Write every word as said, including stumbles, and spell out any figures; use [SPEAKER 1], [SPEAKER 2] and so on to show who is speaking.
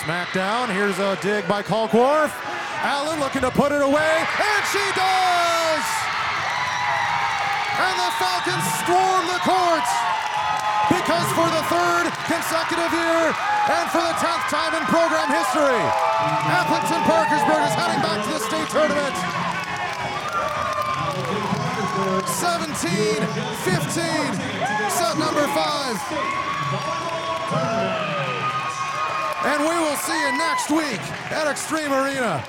[SPEAKER 1] Smackdown, here's a dig by Kalkworth. Allen looking to put it away, and she does! And the Falcons storm the courts, because for the third consecutive year, and for the tenth time in program history, Appleton Parkersburg is heading back to the state tournament. seventeen fifteen, set number five. And we will see you next week at Extreme Arena.